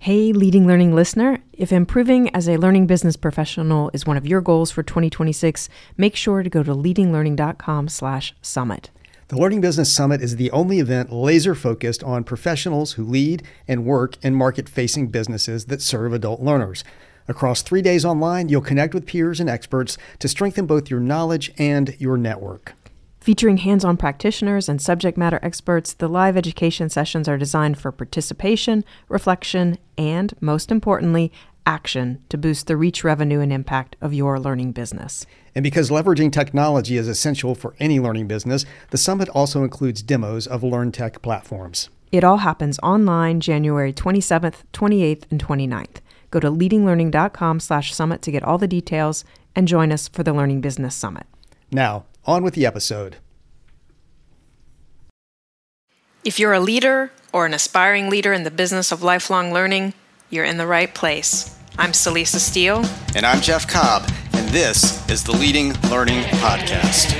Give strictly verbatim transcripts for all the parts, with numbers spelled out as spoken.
Hey, Leading Learning listener, if improving as a learning business professional is one of your goals for twenty twenty-six, make sure to go to leadinglearning.com slash summit. The Learning Business Summit is the only event laser-focused on professionals who lead and work in market-facing businesses that serve adult learners. Across three days online, you'll connect with peers and experts to strengthen both your knowledge and your network. Featuring hands-on practitioners and subject matter experts, the live education sessions are designed for participation, reflection, and, most importantly, action to boost the reach, revenue, and impact of your learning business. And because leveraging technology is essential for any learning business, the summit also includes demos of LearnTech platforms. It all happens online January twenty-seventh, twenty-eighth, and twenty-ninth. Go to leadinglearning.com slash summit to get all the details and join us for the Learning Business Summit. Now, on with the episode. If you're a leader or an aspiring leader in the business of lifelong learning, you're in the right place. I'm Celisa Steele. And I'm Jeff Cobb, and this is the Leading Learning Podcast.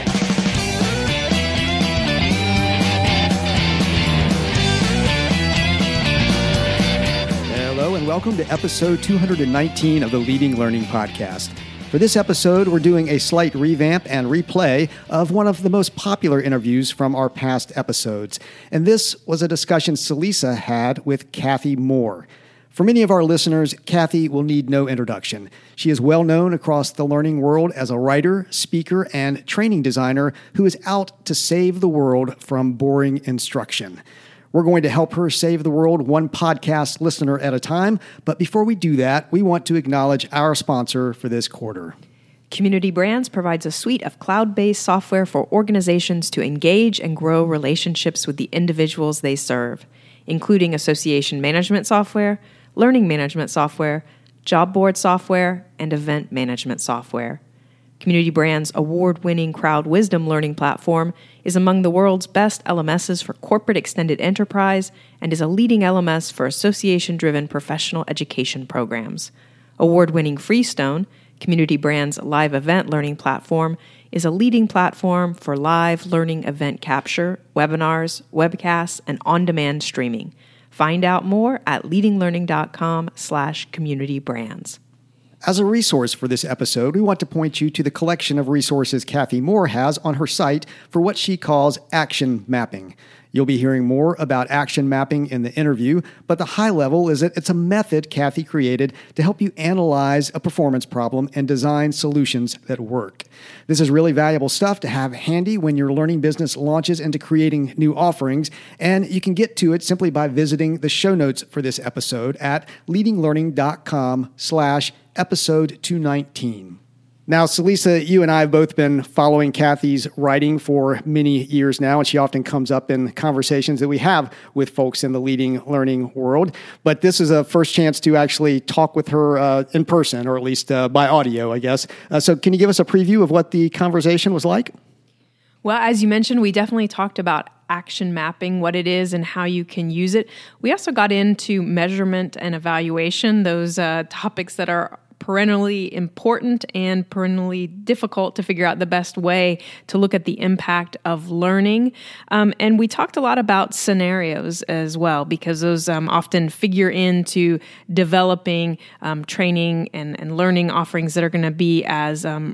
Hello, and welcome to episode two hundred nineteen of the Leading Learning Podcast. For this episode, we're doing a slight revamp and replay of one of the most popular interviews from our past episodes. And this was a discussion Celisa had with Kathy Moore. For many of our listeners, Kathy will need no introduction. She is well known across the learning world as a writer, speaker, and training designer who is out to save the world from boring instruction. We're going to help her save the world one podcast listener at a time. But before we do that, we want to acknowledge our sponsor for this quarter. Community Brands provides a suite of cloud-based software for organizations to engage and grow relationships with the individuals they serve, including association management software, learning management software, job board software, and event management software. Community Brands' award-winning Crowd Wisdom learning platform is among the world's best L M Ss for corporate extended enterprise and is a leading L M S for association-driven professional education programs. Award-winning Freestone, Community Brands' live event learning platform, is a leading platform for live learning event capture, webinars, webcasts, and on-demand streaming. Find out more at leadinglearning.com slash communitybrands. As a resource for this episode, we want to point you to the collection of resources Kathy Moore has on her site for what she calls action mapping. You'll be hearing more about action mapping in the interview, but the high level is that it's a method Kathy created to help you analyze a performance problem and design solutions that work. This is really valuable stuff to have handy when your learning business launches into creating new offerings, and you can get to it simply by visiting the show notes for this episode at leadinglearning.com slash episode two nineteen. Now, Celisa, you and I have both been following Kathy's writing for many years now, and she often comes up in conversations that we have with folks in the leading learning world. But this is a first chance to actually talk with her uh, in person, or at least uh, by audio, I guess. Uh, so can you give us a preview of what the conversation was like? Well, as you mentioned, we definitely talked about action mapping, what it is and how you can use it. We also got into measurement and evaluation, those uh, topics that are perennially important and perennially difficult to figure out the best way to look at the impact of learning. Um, and we talked a lot about scenarios as well, because those um, often figure into developing um, training and, and learning offerings that are going to be as um,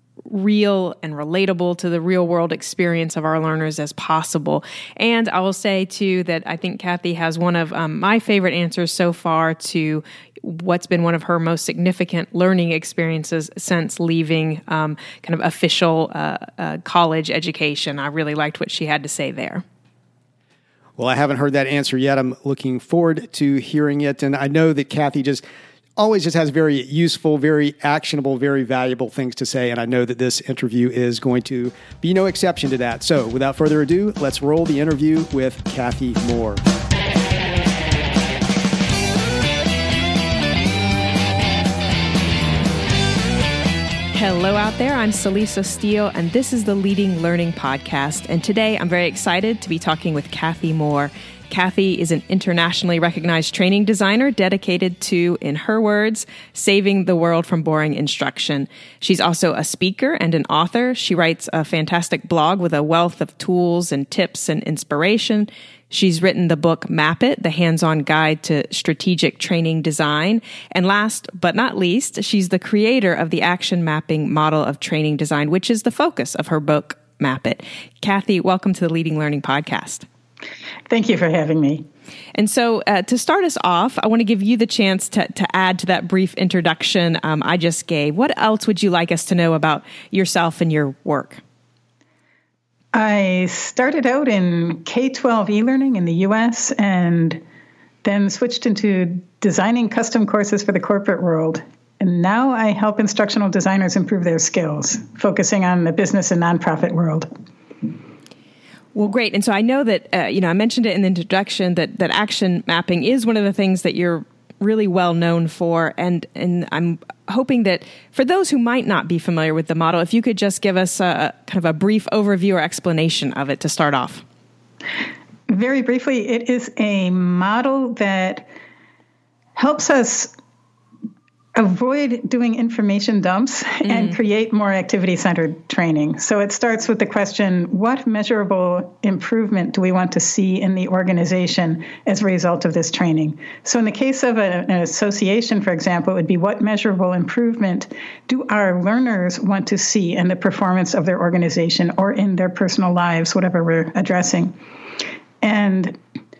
real and relatable to the real world experience of our learners as possible. And I will say too that I think Kathy has one of um, my favorite answers so far to what's been one of her most significant learning experiences since leaving um, kind of official uh, uh, college education. I really liked what she had to say there. Well, I haven't heard that answer yet. I'm looking forward to hearing it. And I know that Kathy just always just has very useful, very actionable, very valuable things to say. And I know that this interview is going to be no exception to that. So without further ado, let's roll the interview with Kathy Moore. Hello out there, I'm Celisa Steele, and this is the Leading Learning Podcast. And today I'm very excited to be talking with Kathy Moore. Kathy is an internationally recognized training designer dedicated to, in her words, saving the world from boring instruction. She's also a speaker and an author. She writes a fantastic blog with a wealth of tools and tips and inspiration. She's written the book Map It, the hands-on guide to strategic training design. And last but not least, she's the creator of the action mapping model of training design, which is the focus of her book, Map It. Kathy, welcome to the Leading Learning Podcast. Thank you for having me. And so uh, to start us off, I want to give you the chance to, to add to that brief introduction um, I just gave. What else would you like us to know about yourself and your work? I started out in K twelve e-learning in the U S and then switched into designing custom courses for the corporate world. And now I help instructional designers improve their skills, focusing on the business and nonprofit world. Well, great. And so I know that, uh, you know, I mentioned it in the introduction that, that action mapping is one of the things that you're really well known for. And, and I'm hoping that for those who might not be familiar with the model, if you could just give us a kind of a brief overview or explanation of it to start off. Very briefly, it is a model that helps us avoid doing information dumps mm. and create more activity-centered training. So it starts with the question, what measurable improvement do we want to see in the organization as a result of this training? So in the case of a, an association, for example, it would be what measurable improvement do our learners want to see in the performance of their organization or in their personal lives, whatever we're addressing. And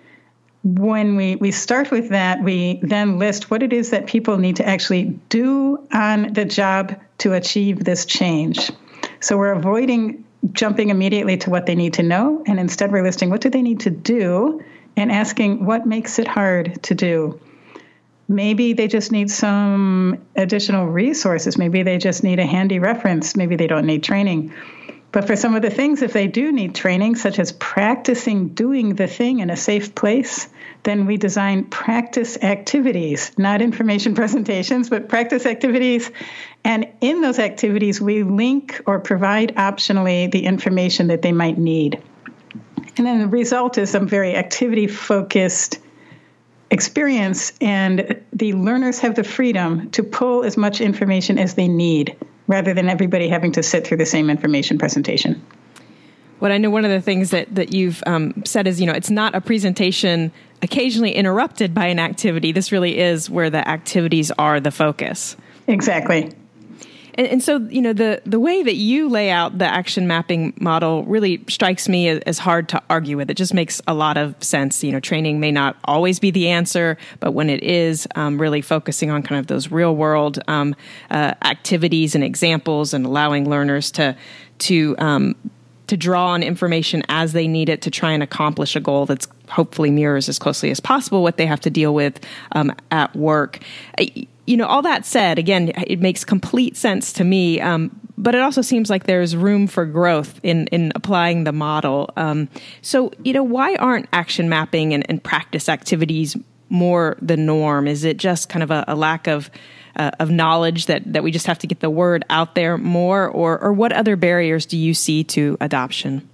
when we, we start with that, we then list what it is that people need to actually do on the job to achieve this change. So we're avoiding jumping immediately to what they need to know, and instead we're listing what do they need to do and asking what makes it hard to do. Maybe they just need some additional resources. Maybe they just need a handy reference. Maybe they don't need training. But for some of the things, if they do need training, such as practicing doing the thing in a safe place, then we design practice activities, not information presentations, but practice activities. And in those activities, we link or provide optionally the information that they might need. And then the result is a very activity-focused experience, and the learners have the freedom to pull as much information as they need, rather than everybody having to sit through the same information presentation. What I know one of the things that, that you've um, said is, you know, it's not a presentation occasionally interrupted by an activity. This really is where the activities are the focus. Exactly. And, and so, you know, the, the way that you lay out the action mapping model really strikes me as, as hard to argue with. It just makes a lot of sense. You know, training may not always be the answer, but when it is, um, really focusing on kind of those real world um, uh, activities and examples and allowing learners to to um, to draw on information as they need it to try and accomplish a goal that's hopefully mirrors as closely as possible what they have to deal with um, at work. You know, all that said, again, it makes complete sense to me, um, but it also seems like there's room for growth in, in applying the model. Um, so, you know, why aren't action mapping and, and practice activities more the norm? Is it just kind of a, a lack of uh, of knowledge that, that we just have to get the word out there more? Or, or what other barriers do you see to adoption?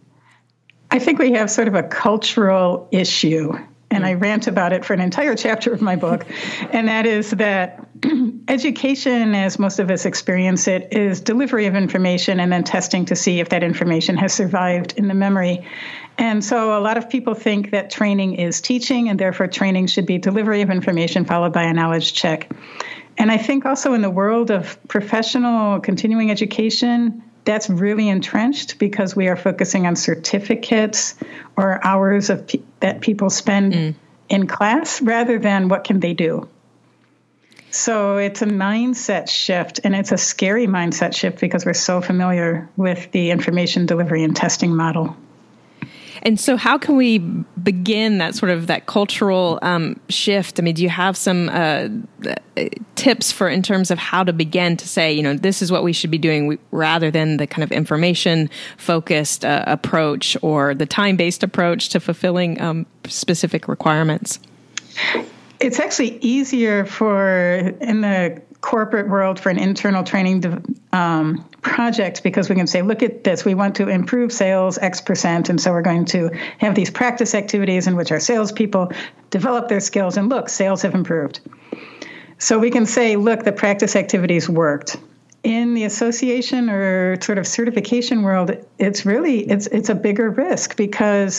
I think we have sort of a cultural issue. And I rant about it for an entire chapter of my book. And that is that education, as most of us experience it, is delivery of information and then testing to see if that information has survived in the memory. And so a lot of people think that training is teaching, and therefore training should be delivery of information followed by a knowledge check. And I think also in the world of professional continuing education, that's really entrenched because we are focusing on certificates or hours of pe- that people spend mm. in class rather than what can they do. So it's a mindset shift, and it's a scary mindset shift because we're so familiar with the information delivery and testing model. And so how can we begin that sort of that cultural um, shift? I mean, do you have some uh, tips for in terms of how to begin to say, you know, this is what we should be doing rather than the kind of information focused uh, approach or the time-based approach to fulfilling um, specific requirements? It's actually easier for in the corporate world for an internal training um, project because we can say, look at this, we want to improve sales X percent, and so we're going to have these practice activities in which our salespeople develop their skills, and look, sales have improved. So we can say, look, the practice activities worked. In the association or sort of certification world, it's really, it's it's a bigger risk because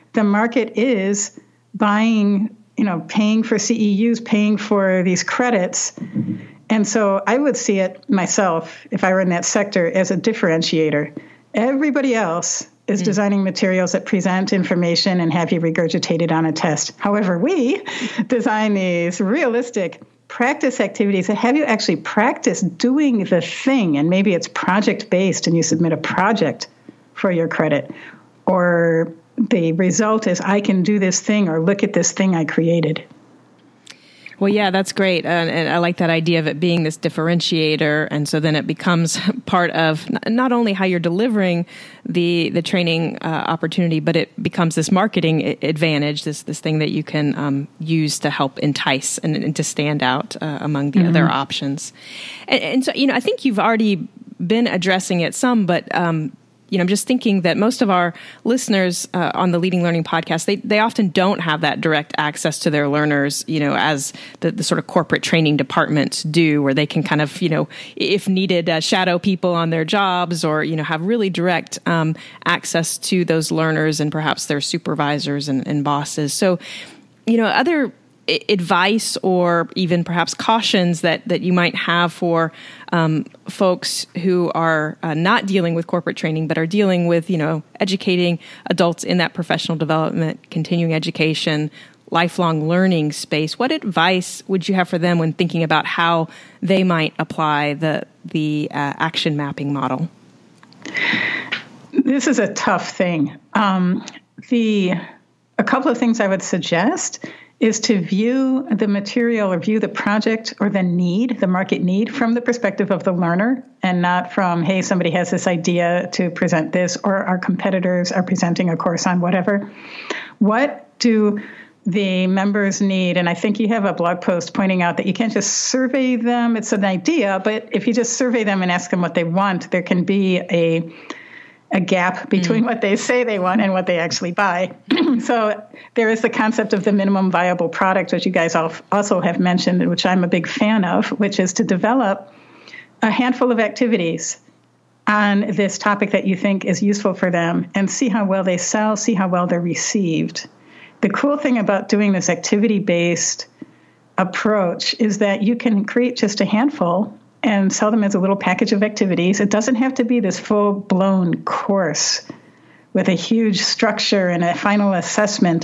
the market is buying, you know, paying for C E Us, paying for these credits. And so I would see it myself, if I were in that sector, as a differentiator. Everybody else is mm. designing materials that present information and have you regurgitate it on a test. However, we design these realistic practice activities that have you actually practice doing the thing. And maybe it's project-based and you submit a project for your credit. Or the result is, I can do this thing, or look at this thing I created. Well, yeah, that's great. Uh, and I like that idea of it being this differentiator. And so then it becomes part of not only how you're delivering the the training uh, opportunity, but it becomes this marketing advantage, this this thing that you can um, use to help entice and, and to stand out uh, among the mm-hmm. other options. And, and so, you know, I think you've already been addressing it some, but um You know, I'm just thinking that most of our listeners uh, on the Leading Learning podcast, they they often don't have that direct access to their learners, you know, as the, the sort of corporate training departments do, where they can kind of, you know, if needed, uh, shadow people on their jobs, or, you know, have really direct um, access to those learners and perhaps their supervisors and, and bosses. So, you know, other advice or even perhaps cautions that, that you might have for um, folks who are uh, not dealing with corporate training, but are dealing with, you know, educating adults in that professional development, continuing education, lifelong learning space. What advice would you have for them when thinking about how they might apply the, the uh, action mapping model? This is a tough thing. Um, the a couple of things I would suggest is to view the material or view the project or the need, the market need, from the perspective of the learner, and not from, hey, somebody has this idea to present this, or our competitors are presenting a course on whatever. What do the members need? And I think you have a blog post pointing out that you can't just survey them. It's an idea, but if you just survey them and ask them what they want, there can be a a gap between mm. what they say they want and what they actually buy. So there is the concept of the minimum viable product, which you guys also have mentioned, which I'm a big fan of, which is to develop a handful of activities on this topic that you think is useful for them and see how well they sell, see how well they're received. The cool thing about doing this activity-based approach is that you can create just a handful and sell them as a little package of activities. It doesn't have to be this full-blown course with a huge structure and a final assessment.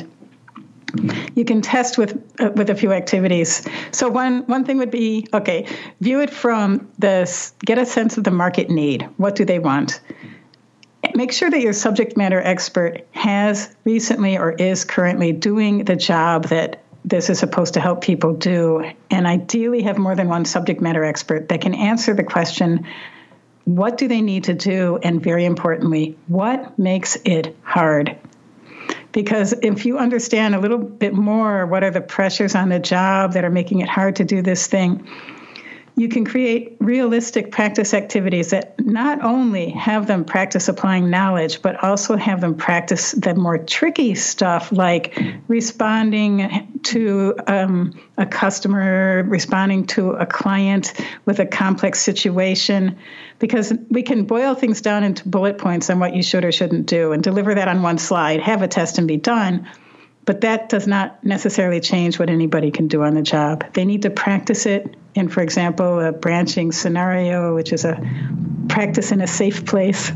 You can test with uh, with a few activities. So one one thing would be, okay, view it from this, get a sense of the market need. What do they want? Make sure that your subject matter expert has recently or is currently doing the job that this is supposed to help people do, and ideally have more than one subject matter expert that can answer the question, what do they need to do? And very importantly, what makes it hard? Because if you understand a little bit more, what are the pressures on the job that are making it hard to do this thing, you can create realistic practice activities that not only have them practice applying knowledge, but also have them practice the more tricky stuff like responding to um, a customer, responding to a client with a complex situation, because we can boil things down into bullet points on what you should or shouldn't do and deliver that on one slide, have a test and be done. But that does not necessarily change what anybody can do on the job. They need to practice it in, for example, a branching scenario, which is a practice in a safe place.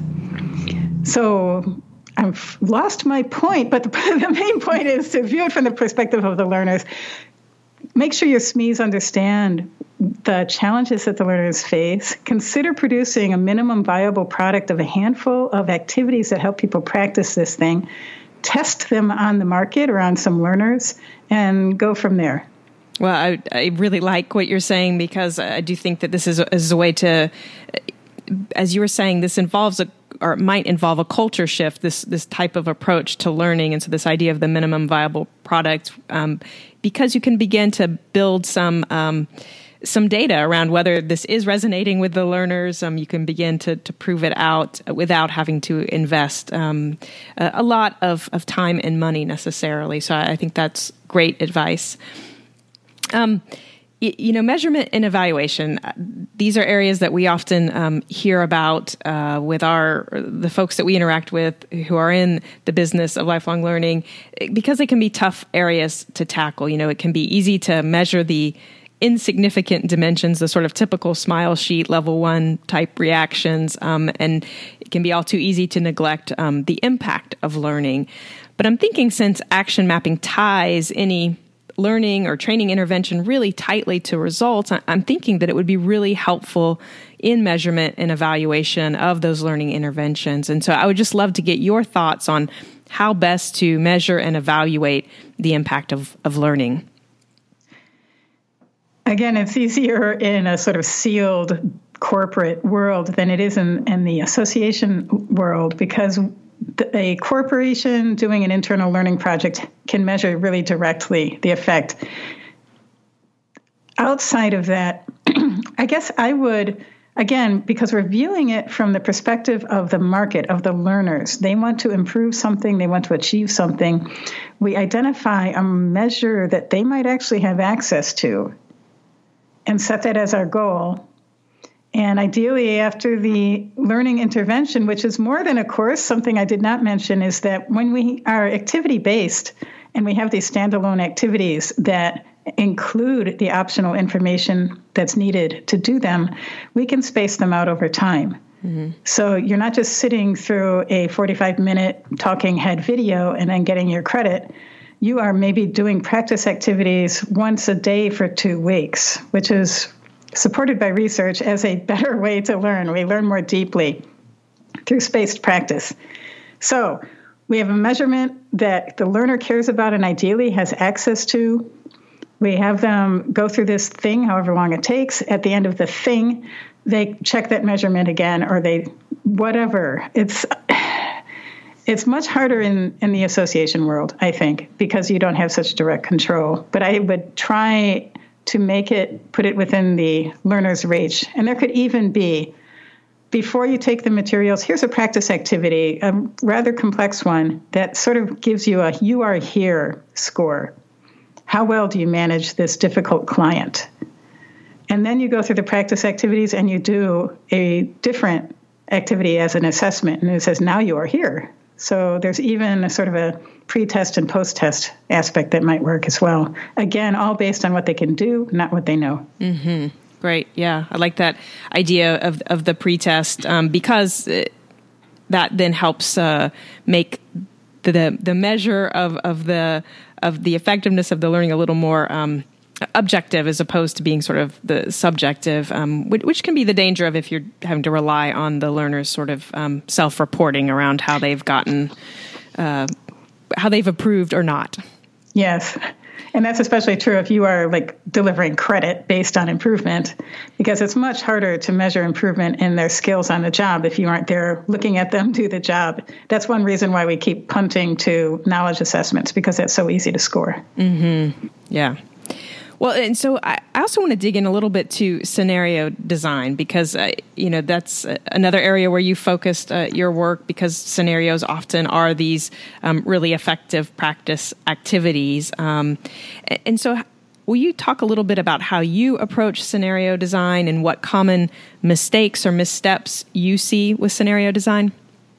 So I've lost my point, but the, the main point is to view it from the perspective of the learners. Make sure your S M Es understand the challenges that the learners face. Consider producing a minimum viable product of a handful of activities that help people practice this thing. Test them on the market or on some learners and go from there. Well, I, I really like what you're saying, because I do think that this is a, is a way to, as you were saying, this involves a, or it might involve a culture shift, this this type of approach to learning. And so this idea of the minimum viable product, um, because you can begin to build some um, some data around whether this is resonating with the learners. Um, you can begin to to prove it out without having to invest um, a, a lot of, of time and money necessarily. So I think that's great advice. Um, You know, measurement and evaluation, these are areas that we often um, hear about uh, with our the folks that we interact with who are in the business of lifelong learning, because they can be tough areas to tackle. You know, it can be easy to measure the insignificant dimensions, the sort of typical smile sheet level one type reactions, um, and it can be all too easy to neglect um, the impact of learning. But I'm thinking, since action mapping ties any learning or training intervention really tightly to results, I'm thinking that it would be really helpful in measurement and evaluation of those learning interventions. And so I would just love to get your thoughts on how best to measure and evaluate the impact of, of learning. Again, it's easier in a sort of sealed corporate world than it is in, in the association world, because a corporation doing an internal learning project can measure really directly the effect. Outside of that, I guess I would, again, because we're viewing it from the perspective of the market, of the learners. They want to improve something, they want to achieve something. We identify a measure that they might actually have access to and set that as our goal. And ideally, after the learning intervention, which is more than a course, something I did not mention is that when we are activity-based and we have these standalone activities that include the optional information that's needed to do them, we can space them out over time. Mm-hmm. So you're not just sitting through a forty-five minute talking head video and then getting your credit. You are maybe doing practice activities once a day for two weeks, which is supported by research as a better way to learn. We learn more deeply through spaced practice. So we have a measurement that the learner cares about and ideally has access to. We have them go through this thing, however long it takes. At the end of the thing, they check that measurement again, or they, whatever. It's it's much harder in, in the association world, I think, because you don't have such direct control. But I would try to make it, put it within the learner's reach. And there could even be, before you take the materials, here's a practice activity, a rather complex one that sort of gives you a you are here score. How well do you manage this difficult client? And then you go through the practice activities and you do a different activity as an assessment. And it says, now you are here. So there's even a sort of a pre-test and post-test aspect that might work as well. Again, all based on what they can do, not what they know. Mm-hmm. Great. Yeah. I like that idea of of the pre-test um, because it, that then helps uh, make the, the the measure of, of the of the effectiveness of the learning a little more um, objective, as opposed to being sort of the subjective, um, which, which can be the danger of if you're having to rely on the learner's sort of um, self-reporting around how they've gotten, uh, how they've improved or not. Yes. And that's especially true if you are like delivering credit based on improvement, because it's much harder to measure improvement in their skills on the job if you aren't there looking at them do the job. That's one reason why we keep punting to knowledge assessments, because it's so easy to score. Mm-hmm. Yeah. Well, and so I also want to dig in a little bit to scenario design, because, uh, you know, that's another area where you focused uh, your work, because scenarios often are these um, really effective practice activities. Um, and so will you talk a little bit about how you approach scenario design and what common mistakes or missteps you see with scenario design?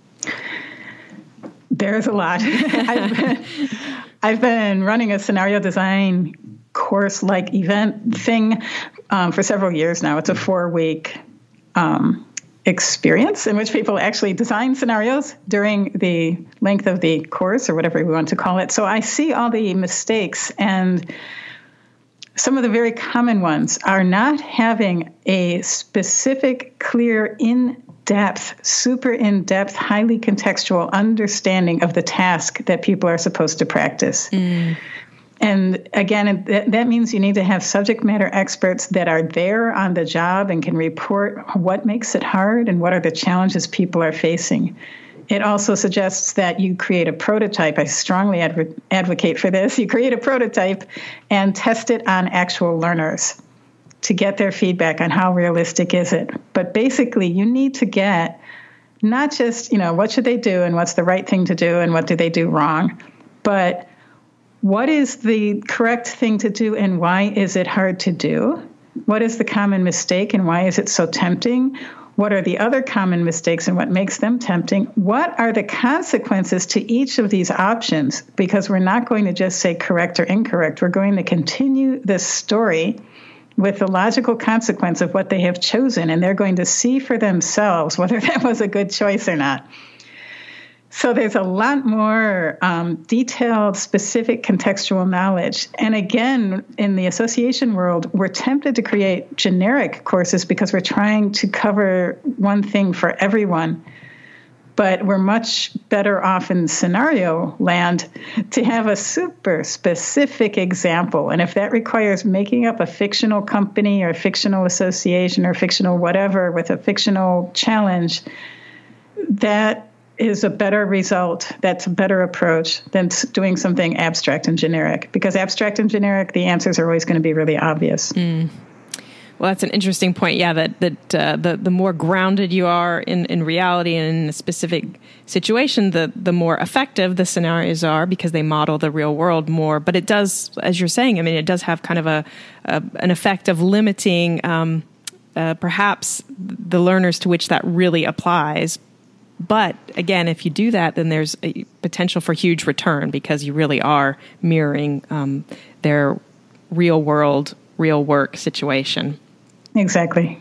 There's a lot. I've, been, I've been running a scenario design course-like event thing um, for several years now. It's a four-week um, experience in which people actually design scenarios during the length of the course, or whatever we want to call it. So I see all the mistakes, and some of the very common ones are not having a specific, clear, in-depth, super in-depth, highly contextual understanding of the task that people are supposed to practice. Mm. And again, that means you need to have subject matter experts that are there on the job and can report what makes it hard and what are the challenges people are facing. It also suggests that you create a prototype. I strongly adv- advocate for this. You create a prototype and test it on actual learners to get their feedback on how realistic is it. But basically, you need to get not just, you know, what should they do and what's the right thing to do and what do they do wrong, but what is the correct thing to do and why is it hard to do? What is the common mistake and why is it so tempting? What are the other common mistakes and what makes them tempting? What are the consequences to each of these options? Because we're not going to just say correct or incorrect. We're going to continue this story with the logical consequence of what they have chosen, and they're going to see for themselves whether that was a good choice or not. So there's a lot more um, detailed, specific contextual knowledge. And again, in the association world, we're tempted to create generic courses because we're trying to cover one thing for everyone. But we're much better off in scenario land to have a super specific example. And if that requires making up a fictional company or a fictional association or fictional whatever with a fictional challenge, that is a better result. That's a better approach than doing something abstract and generic. Because abstract and generic, the answers are always going to be really obvious. Mm. Well, that's an interesting point. Yeah, that that uh, the the more grounded you are in, in reality and in a specific situation, the the more effective the scenarios are because they model the real world more. But it does, as you're saying, I mean, it does have kind of a, a an effect of limiting um, uh, perhaps the learners to which that really applies. But again, if you do that, then there's a potential for huge return because you really are mirroring um, their real world, real work situation. Exactly.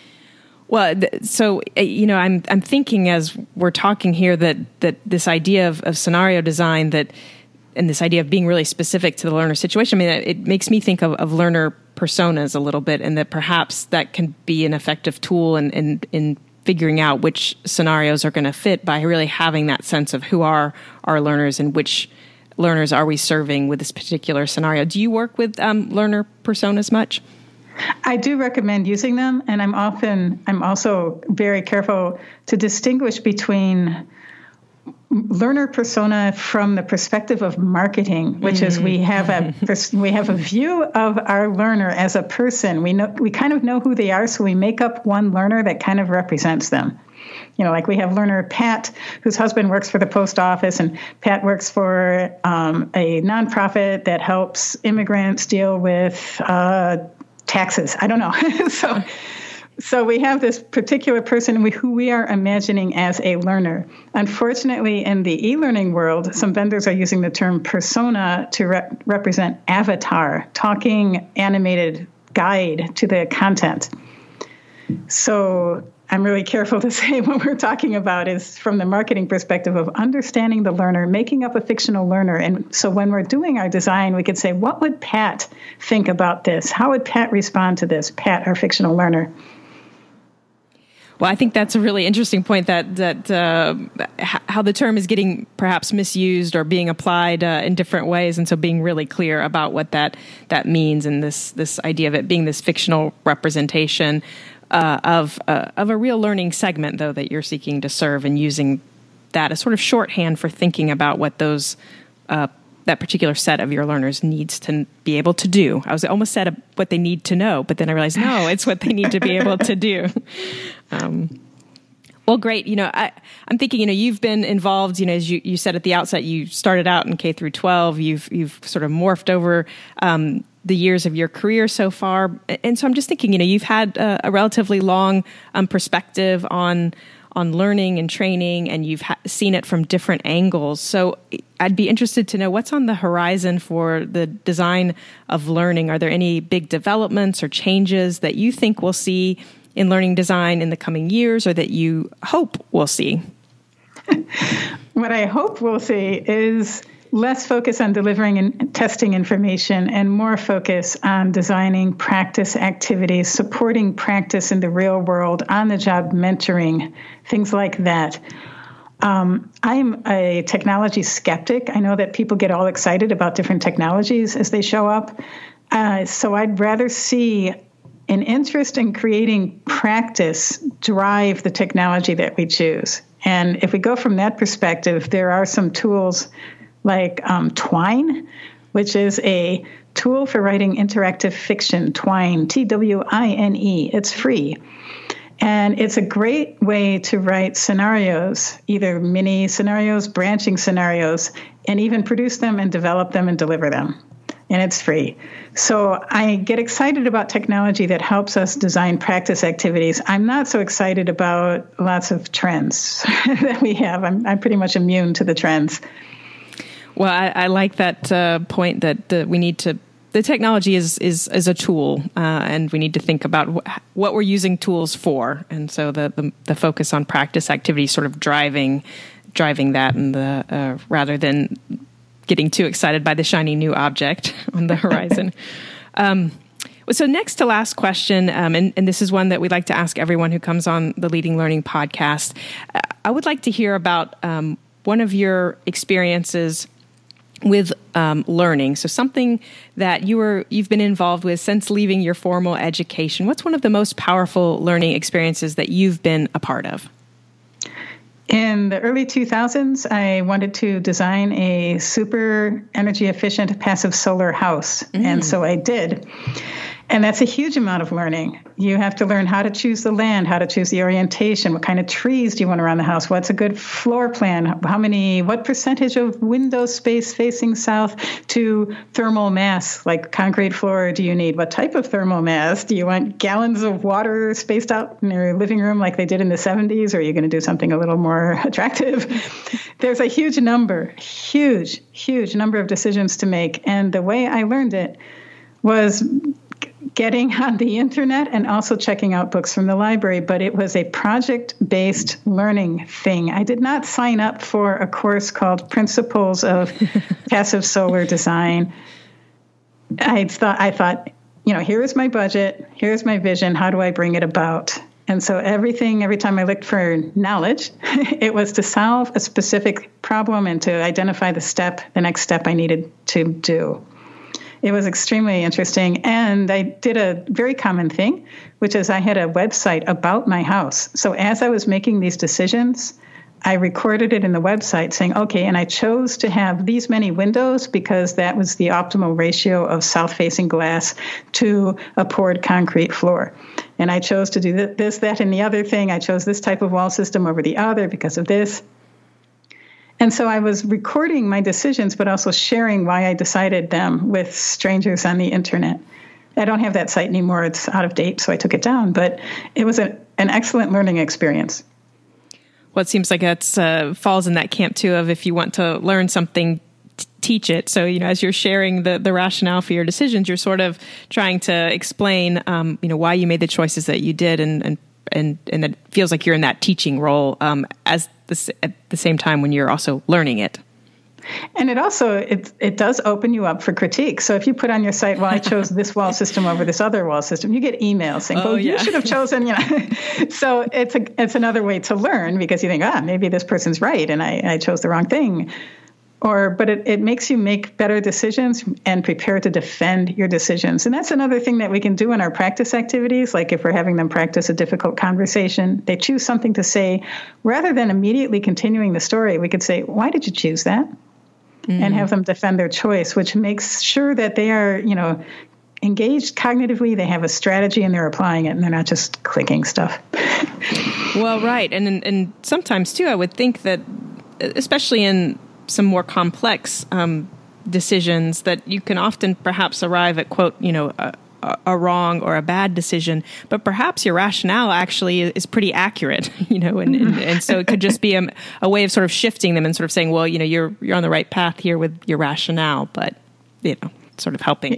Well, so, you know, I'm I'm thinking as we're talking here that that this idea of, of scenario design that and this idea of being really specific to the learner situation, I mean, it makes me think of, of learner personas a little bit, and that perhaps that can be an effective tool in in, in figuring out which scenarios are going to fit by really having that sense of who are our learners and which learners are we serving with this particular scenario. Do you work with um, learner personas much? I do recommend using them, and I'm often, I'm also very careful to distinguish between learner persona from the perspective of marketing, which mm-hmm. is we have a we have a view of our learner as a person. We know we kind of know who they are, so we make up one learner that kind of represents them. You know, like we have learner Pat, whose husband works for the post office, and Pat works for um, a nonprofit that helps immigrants deal with uh, taxes. I don't know. so. So we have this particular person we, who we are imagining as a learner. Unfortunately, in the e-learning world, some vendors are using the term persona to re- represent avatar, talking animated guide to the content. So I'm really careful to say what we're talking about is from the marketing perspective of understanding the learner, making up a fictional learner. And so when we're doing our design, we could say, what would Pat think about this? How would Pat respond to this? Pat, our fictional learner. Well, I think that's a really interesting point that that uh, how the term is getting perhaps misused or being applied uh, in different ways, and so being really clear about what that that means, and this this idea of it being this fictional representation uh, of uh, of a real learning segment, though, that you're seeking to serve, and using that as sort of shorthand for thinking about what those uh, that particular set of your learners needs to be able to do. I was almost said what they need to know, but then I realized, no, it's what they need to be able to do. Um, well, great. You know, I, I'm thinking, you know, you've been involved, you know, as you, you said at the outset, you started out in K through twelve. You've, you've sort of morphed over um, the years of your career so far. And so I'm just thinking, you know, you've had a, a relatively long um, perspective on on learning and training, and you've ha- seen it from different angles. So I'd be interested to know what's on the horizon for the design of learning. Are there any big developments or changes that you think we'll see in learning design in the coming years, or that you hope we'll see? What I hope we'll see is less focus on delivering and testing information and more focus on designing practice activities, supporting practice in the real world, on-the-job mentoring, things like that. Um, I'm a technology skeptic. I know that people get all excited about different technologies as they show up. Uh, so I'd rather see an interest in creating practice drive the technology that we choose. And if we go from that perspective, there are some tools like um, Twine, which is a tool for writing interactive fiction, Twine, T W I N E. It's free. And it's a great way to write scenarios, either mini scenarios, branching scenarios, and even produce them and develop them and deliver them. And it's free. So I get excited about technology that helps us design practice activities. I'm not so excited about lots of trends that we have. I'm, I'm pretty much immune to the trends. Well, I, I like that uh, point that uh, we need to, the technology is is, is a tool, uh, and we need to think about wh- what we're using tools for. And so the, the, the focus on practice activities sort of driving driving that, and the uh, rather than getting too excited by the shiny new object on the horizon. um, so next to last question, um, and, and this is one that we'd like to ask everyone who comes on the Leading Learning podcast. Uh, I would like to hear about um, one of your experiences with um, learning. So something that you were, you've been involved with since leaving your formal education. What's one of the most powerful learning experiences that you've been a part of? In the early two thousands, I wanted to design a super energy efficient passive solar house. Mm. And so I did. And that's a huge amount of learning. You have to learn how to choose the land, how to choose the orientation, what kind of trees do you want around the house, what's a good floor plan, how many, what percentage of window space facing south to thermal mass, like concrete floor do you need? What type of thermal mass? Do you want gallons of water spaced out in your living room like they did in the seventies, or are you going to do something a little more attractive? There's a huge number, huge, huge number of decisions to make. And the way I learned it was getting on the internet and also checking out books from the library, but it was a project-based learning thing. I did not sign up for a course called Principles of Passive Solar Design. I thought, I thought, you know, here is my budget, here's my vision, how do I bring it about? And so everything, every time I looked for knowledge, it was to solve a specific problem and to identify the step, the next step I needed to do. It was extremely interesting. And I did a very common thing, which is I had a website about my house. So as I was making these decisions, I recorded it in the website saying, okay, and I chose to have these many windows because that was the optimal ratio of south-facing glass to a poured concrete floor. And I chose to do this, that, and the other thing. I chose this type of wall system over the other because of this. And so I was recording my decisions, but also sharing why I decided them with strangers on the internet. I don't have that site anymore. It's out of date, so I took it down. But it was a, an excellent learning experience. Well, it seems like it uh, falls in that camp, too, of if you want to learn something, t- teach it. So, you know, as you're sharing the, the rationale for your decisions, you're sort of trying to explain, um, you know, why you made the choices that you did, and and and, and it feels like you're in that teaching role um, as the, at the same time when you're also learning it. And it also, it it does open you up for critique. So if you put on your site, well, I chose this wall system over this other wall system, you get emails saying, oh, well, yeah. you should have chosen, you know. So it's a it's another way to learn, because you think, ah, maybe this person's right and I, I chose the wrong thing. Or, but it, it makes you make better decisions and prepare to defend your decisions. And that's another thing that we can do in our practice activities. Like if we're having them practice a difficult conversation, they choose something to say, rather than immediately continuing the story, we could say, why did you choose that? Mm. And have them defend their choice, which makes sure that they are, you know, engaged cognitively, they have a strategy and they're applying it and they're not just clicking stuff. Well, right. And, and sometimes too, I would think that, especially in some more complex um, decisions, that you can often perhaps arrive at, quote, you know, a, a wrong or a bad decision, but perhaps your rationale actually is pretty accurate, you know, and, and, and so it could just be a, a way of sort of shifting them and sort of saying, well, you know, you're you're on the right path here with your rationale, but, you know, sort of helping.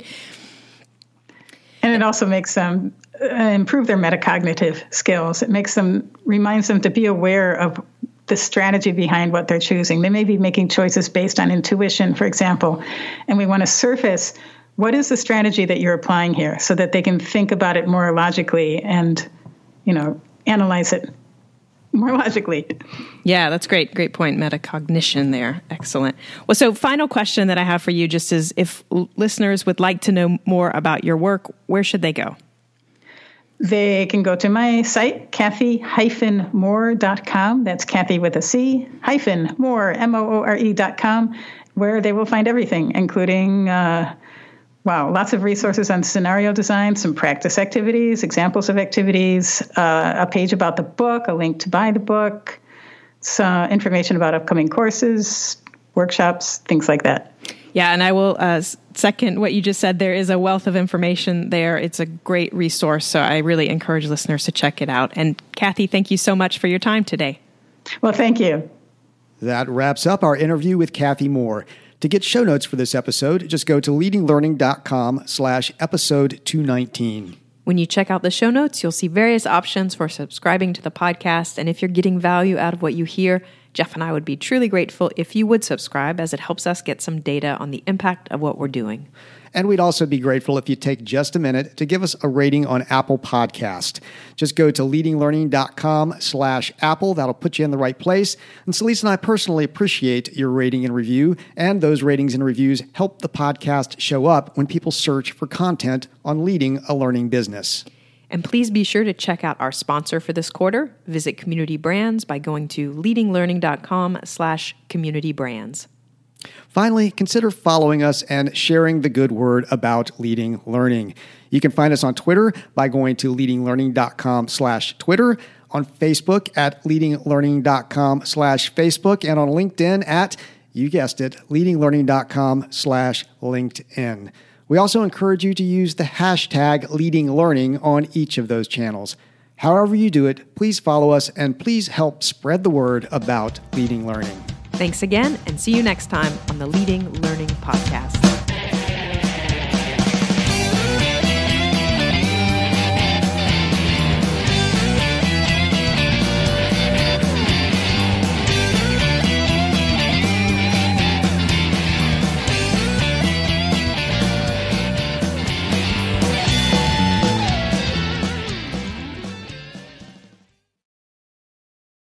And it also makes them uh, improve their metacognitive skills. It makes them, reminds them to be aware of the strategy behind what they're choosing. They may be making choices based on intuition, for example, and we want to surface what is the strategy that you're applying here so that they can think about it more logically and, you know, analyze it more logically. Yeah, that's great. Great point. Metacognition there. Excellent. Well, so final question that I have for you just is, if listeners would like to know more about your work, where should they go? They can go to my site, Kathy Moore dot com. That's Kathy with a C, hyphen Moore, M O O R E dot com, where they will find everything, including, uh, wow, lots of resources on scenario design, some practice activities, examples of activities, uh, a page about the book, a link to buy the book, some information about upcoming courses, workshops, things like that. Yeah, and I will uh, second what you just said. There is a wealth of information there. It's a great resource, so I really encourage listeners to check it out. And Kathy, thank you so much for your time today. Well, thank you. That wraps up our interview with Kathy Moore. To get show notes for this episode, just go to leadinglearning.com slash episode 219. When you check out the show notes, you'll see various options for subscribing to the podcast. And if you're getting value out of what you hear, Jeff and I would be truly grateful if you would subscribe, as it helps us get some data on the impact of what we're doing. And we'd also be grateful if you take just a minute to give us a rating on Apple Podcast. Just go to leadinglearning.com slash Apple. That'll put you in the right place. And Celeste and I personally appreciate your rating and review. And those ratings and reviews help the podcast show up when people search for content on leading a learning business. And please be sure to check out our sponsor for this quarter. Visit Community Brands by going to leadinglearning.com slash community brands. Finally, consider following us and sharing the good word about Leading Learning. You can find us on Twitter by going to leadinglearning.com slash Twitter, on Facebook at leadinglearning.com slash Facebook, and on LinkedIn at, you guessed it, leadinglearning.com slash LinkedIn. We also encourage you to use the hashtag Leading Learning on each of those channels. However you do it, please follow us and please help spread the word about Leading Learning. Thanks again, and see you next time on the Leading Learning Podcast.